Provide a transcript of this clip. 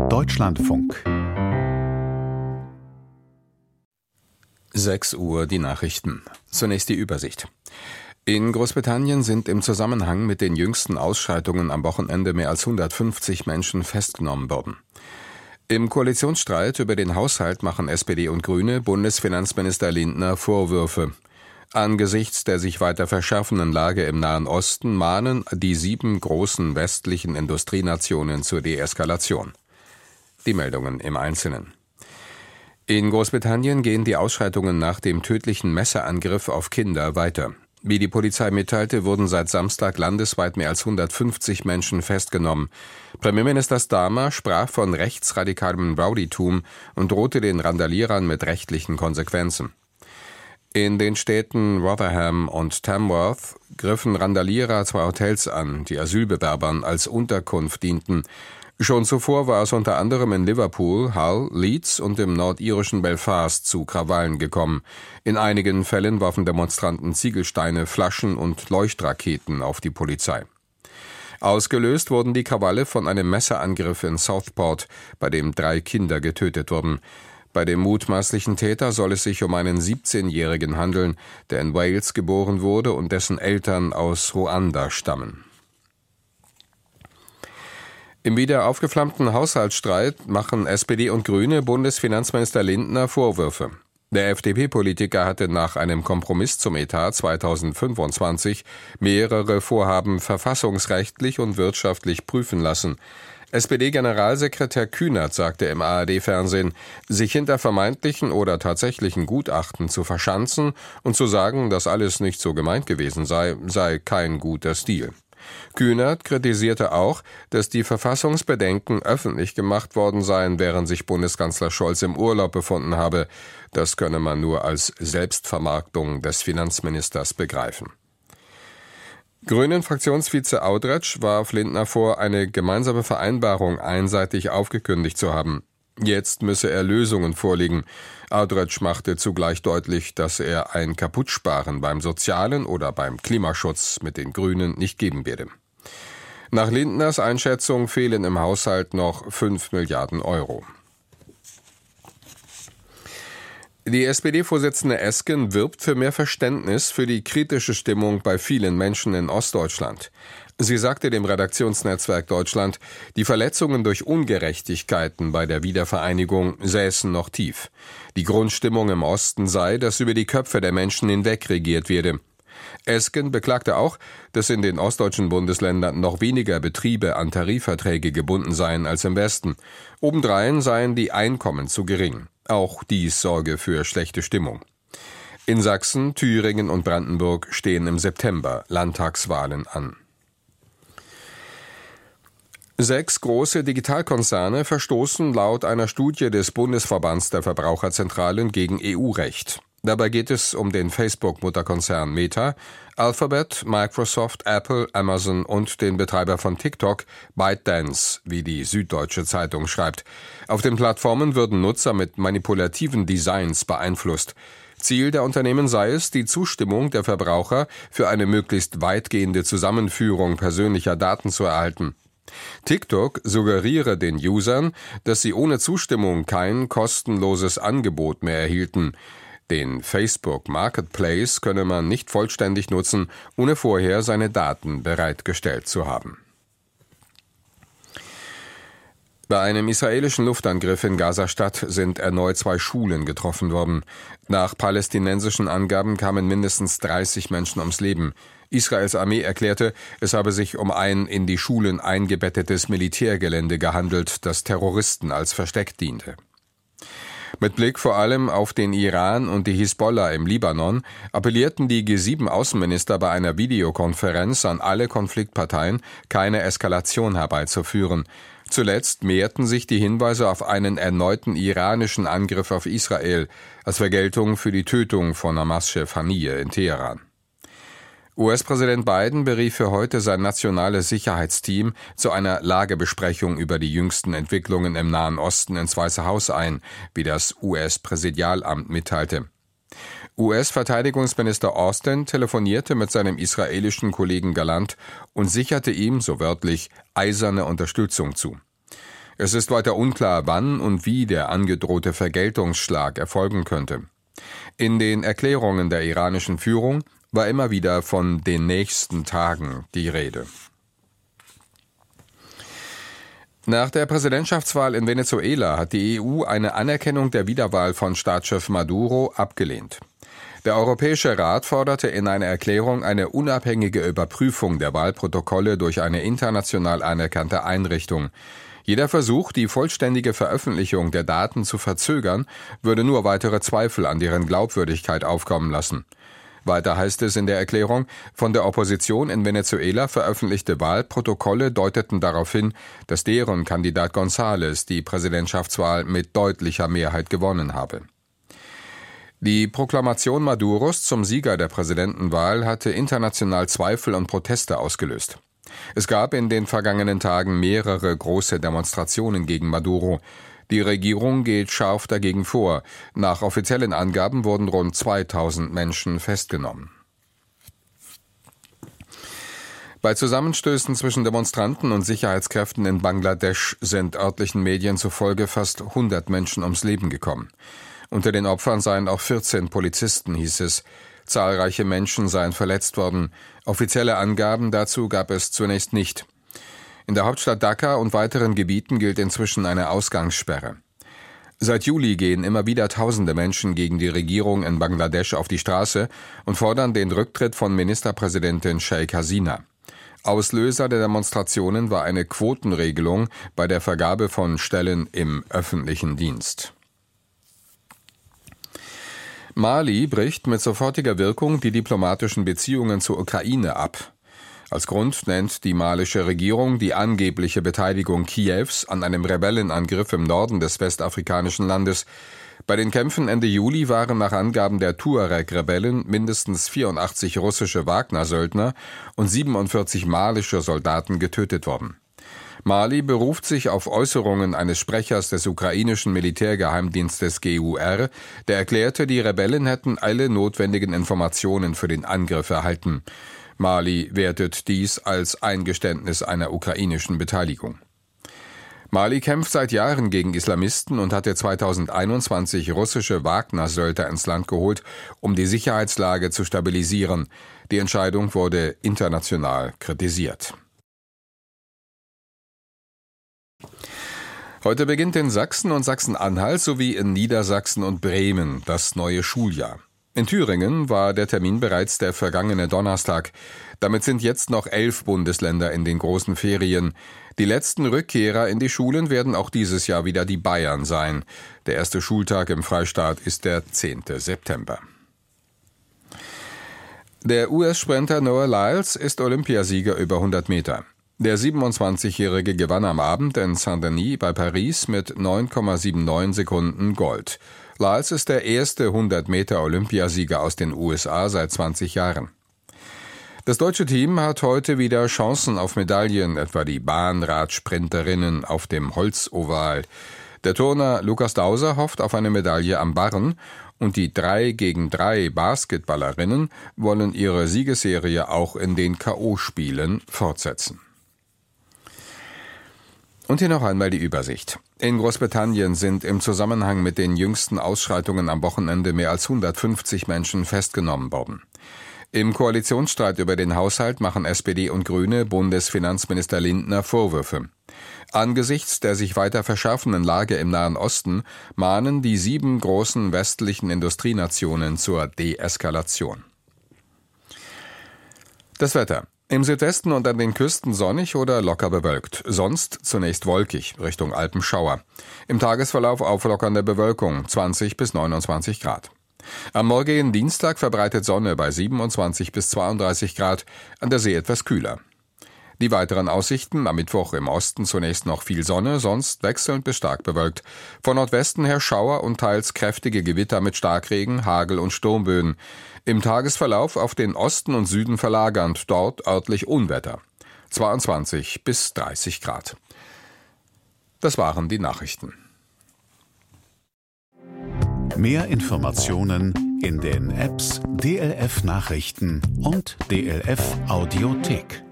Deutschlandfunk. 6 Uhr die Nachrichten. Zunächst die Übersicht. In Großbritannien sind im Zusammenhang mit den jüngsten Ausschreitungen am Wochenende mehr als 150 Menschen festgenommen worden. Im Koalitionsstreit über den Haushalt machen SPD und Grüne Bundesfinanzminister Lindner Vorwürfe. Angesichts der sich weiter verschärfenden Lage im Nahen Osten mahnen die 7 großen westlichen Industrienationen zur Deeskalation. Die Meldungen im Einzelnen. In Großbritannien gehen die Ausschreitungen nach dem tödlichen Messerangriff auf Kinder weiter. Wie die Polizei mitteilte, wurden seit Samstag landesweit mehr als 150 Menschen festgenommen. Premierminister Starmer sprach von rechtsradikalem Rowdytum und drohte den Randalierern mit rechtlichen Konsequenzen. In den Städten Rotherham und Tamworth griffen Randalierer 2 Hotels an, die Asylbewerbern als Unterkunft dienten. Schon zuvor war es unter anderem in Liverpool, Hull, Leeds und im nordirischen Belfast zu Krawallen gekommen. In einigen Fällen warfen Demonstranten Ziegelsteine, Flaschen und Leuchtraketen auf die Polizei. Ausgelöst wurden die Krawalle von einem Messerangriff in Southport, bei dem 3 Kinder getötet wurden. Bei dem mutmaßlichen Täter soll es sich um einen 17-Jährigen handeln, der in Wales geboren wurde und dessen Eltern aus Ruanda stammen. Im wieder aufgeflammten Haushaltsstreit machen SPD und Grüne Bundesfinanzminister Lindner Vorwürfe. Der FDP-Politiker hatte nach einem Kompromiss zum Etat 2025 mehrere Vorhaben verfassungsrechtlich und wirtschaftlich prüfen lassen. SPD-Generalsekretär Kühnert sagte im ARD-Fernsehen, sich hinter vermeintlichen oder tatsächlichen Gutachten zu verschanzen und zu sagen, dass alles nicht so gemeint gewesen sei kein guter Stil. Kühnert kritisierte auch, dass die Verfassungsbedenken öffentlich gemacht worden seien, während sich Bundeskanzler Scholz im Urlaub befunden habe. Das könne man nur als Selbstvermarktung des Finanzministers begreifen. Grünen-Fraktionsvize Audretsch warf Lindner vor, eine gemeinsame Vereinbarung einseitig aufgekündigt zu haben. Jetzt müsse er Lösungen vorlegen. Audretsch machte zugleich deutlich, dass er ein Kaputtsparen beim Sozialen oder beim Klimaschutz mit den Grünen nicht geben werde. Nach Lindners Einschätzung fehlen im Haushalt noch 5 Milliarden Euro. Die SPD-Vorsitzende Esken wirbt für mehr Verständnis für die kritische Stimmung bei vielen Menschen in Ostdeutschland. Sie sagte dem Redaktionsnetzwerk Deutschland, die Verletzungen durch Ungerechtigkeiten bei der Wiedervereinigung säßen noch tief. Die Grundstimmung im Osten sei, dass über die Köpfe der Menschen hinweg regiert werde. Esken beklagte auch, dass in den ostdeutschen Bundesländern noch weniger Betriebe an Tarifverträge gebunden seien als im Westen. Obendrein seien die Einkommen zu gering. Auch dies sorge für schlechte Stimmung. In Sachsen, Thüringen und Brandenburg stehen im September Landtagswahlen an. 6 große Digitalkonzerne verstoßen laut einer Studie des Bundesverbands der Verbraucherzentralen gegen EU-Recht. Dabei geht es um den Facebook-Mutterkonzern Meta, Alphabet, Microsoft, Apple, Amazon und den Betreiber von TikTok, ByteDance, wie die Süddeutsche Zeitung schreibt. Auf den Plattformen würden Nutzer mit manipulativen Designs beeinflusst. Ziel der Unternehmen sei es, die Zustimmung der Verbraucher für eine möglichst weitgehende Zusammenführung persönlicher Daten zu erhalten. TikTok suggeriere den Usern, dass sie ohne Zustimmung kein kostenloses Angebot mehr erhielten. Den Facebook Marketplace könne man nicht vollständig nutzen, ohne vorher seine Daten bereitgestellt zu haben. Bei einem israelischen Luftangriff in Gaza-Stadt sind erneut 2 Schulen getroffen worden. Nach palästinensischen Angaben kamen mindestens 30 Menschen ums Leben. Israels Armee erklärte, es habe sich um ein in die Schulen eingebettetes Militärgelände gehandelt, das Terroristen als Versteck diente. Mit Blick vor allem auf den Iran und die Hisbollah im Libanon appellierten die G7-Außenminister bei einer Videokonferenz an alle Konfliktparteien, keine Eskalation herbeizuführen. Zuletzt mehrten sich die Hinweise auf einen erneuten iranischen Angriff auf Israel als Vergeltung für die Tötung von Hamas-Chef Haniyeh in Teheran. US-Präsident Biden berief für heute sein nationales Sicherheitsteam zu einer Lagebesprechung über die jüngsten Entwicklungen im Nahen Osten ins Weiße Haus ein, wie das US-Präsidialamt mitteilte. US-Verteidigungsminister Austin telefonierte mit seinem israelischen Kollegen Gallant und sicherte ihm, so wörtlich, eiserne Unterstützung zu. Es ist weiter unklar, wann und wie der angedrohte Vergeltungsschlag erfolgen könnte. In den Erklärungen der iranischen Führung war immer wieder von den nächsten Tagen die Rede. Nach der Präsidentschaftswahl in Venezuela hat die EU eine Anerkennung der Wiederwahl von Staatschef Maduro abgelehnt. Der Europäische Rat forderte in einer Erklärung eine unabhängige Überprüfung der Wahlprotokolle durch eine international anerkannte Einrichtung. Jeder Versuch, die vollständige Veröffentlichung der Daten zu verzögern, würde nur weitere Zweifel an deren Glaubwürdigkeit aufkommen lassen. Weiter heißt es in der Erklärung, von der Opposition in Venezuela veröffentlichte Wahlprotokolle deuteten darauf hin, dass deren Kandidat González die Präsidentschaftswahl mit deutlicher Mehrheit gewonnen habe. Die Proklamation Maduros zum Sieger der Präsidentenwahl hatte international Zweifel und Proteste ausgelöst. Es gab in den vergangenen Tagen mehrere große Demonstrationen gegen Maduro. Die Regierung geht scharf dagegen vor. Nach offiziellen Angaben wurden rund 2000 Menschen festgenommen. Bei Zusammenstößen zwischen Demonstranten und Sicherheitskräften in Bangladesch sind örtlichen Medien zufolge fast 100 Menschen ums Leben gekommen. Unter den Opfern seien auch 14 Polizisten, hieß es. Zahlreiche Menschen seien verletzt worden. Offizielle Angaben dazu gab es zunächst nicht. In der Hauptstadt Dhaka und weiteren Gebieten gilt inzwischen eine Ausgangssperre. Seit Juli gehen immer wieder tausende Menschen gegen die Regierung in Bangladesch auf die Straße und fordern den Rücktritt von Ministerpräsidentin Sheikh Hasina. Auslöser der Demonstrationen war eine Quotenregelung bei der Vergabe von Stellen im öffentlichen Dienst. Mali bricht mit sofortiger Wirkung die diplomatischen Beziehungen zur Ukraine ab. Als Grund nennt die malische Regierung die angebliche Beteiligung Kiews an einem Rebellenangriff im Norden des westafrikanischen Landes. Bei den Kämpfen Ende Juli waren nach Angaben der Tuareg-Rebellen mindestens 84 russische Wagner-Söldner und 47 malische Soldaten getötet worden. Mali beruft sich auf Äußerungen eines Sprechers des ukrainischen Militärgeheimdienstes GUR, der erklärte, die Rebellen hätten alle notwendigen Informationen für den Angriff erhalten. Mali wertet dies als Eingeständnis einer ukrainischen Beteiligung. Mali kämpft seit Jahren gegen Islamisten und hatte 2021 russische Wagner-Söldner ins Land geholt, um die Sicherheitslage zu stabilisieren. Die Entscheidung wurde international kritisiert. Heute beginnt in Sachsen und Sachsen-Anhalt sowie in Niedersachsen und Bremen das neue Schuljahr. In Thüringen war der Termin bereits der vergangene Donnerstag. Damit sind jetzt noch 11 Bundesländer in den großen Ferien. Die letzten Rückkehrer in die Schulen werden auch dieses Jahr wieder die Bayern sein. Der erste Schultag im Freistaat ist der 10. September. Der US-Sprinter Noah Lyles ist Olympiasieger über 100 Meter. Der 27-Jährige gewann am Abend in Saint-Denis bei Paris mit 9,79 Sekunden Gold. Lyles ist der erste 100-Meter-Olympiasieger aus den USA seit 20 Jahren. Das deutsche Team hat heute wieder Chancen auf Medaillen, etwa die Bahnradsprinterinnen auf dem Holzoval. Der Turner Lukas Dauser hofft auf eine Medaille am Barren und die 3-gegen-3 Basketballerinnen wollen ihre Siegesserie auch in den K.O.-Spielen fortsetzen. Und hier noch einmal die Übersicht. In Großbritannien sind im Zusammenhang mit den jüngsten Ausschreitungen am Wochenende mehr als 150 Menschen festgenommen worden. Im Koalitionsstreit über den Haushalt machen SPD und Grüne Bundesfinanzminister Lindner Vorwürfe. Angesichts der sich weiter verschärfenden Lage im Nahen Osten mahnen die 7 großen westlichen Industrienationen zur Deeskalation. Das Wetter. Im Südwesten und an den Küsten sonnig oder locker bewölkt. Sonst zunächst wolkig, Richtung Alpenschauer. Im Tagesverlauf auflockernde Bewölkung, 20 bis 29 Grad. Am morgigen Dienstag verbreitet Sonne bei 27 bis 32 Grad, an der See etwas kühler. Die weiteren Aussichten: am Mittwoch im Osten zunächst noch viel Sonne, sonst wechselnd bis stark bewölkt. Von Nordwesten her Schauer und teils kräftige Gewitter mit Starkregen, Hagel und Sturmböen. Im Tagesverlauf auf den Osten und Süden verlagernd, dort örtlich Unwetter. 22 bis 30 Grad. Das waren die Nachrichten. Mehr Informationen in den Apps DLF Nachrichten und DLF Audiothek.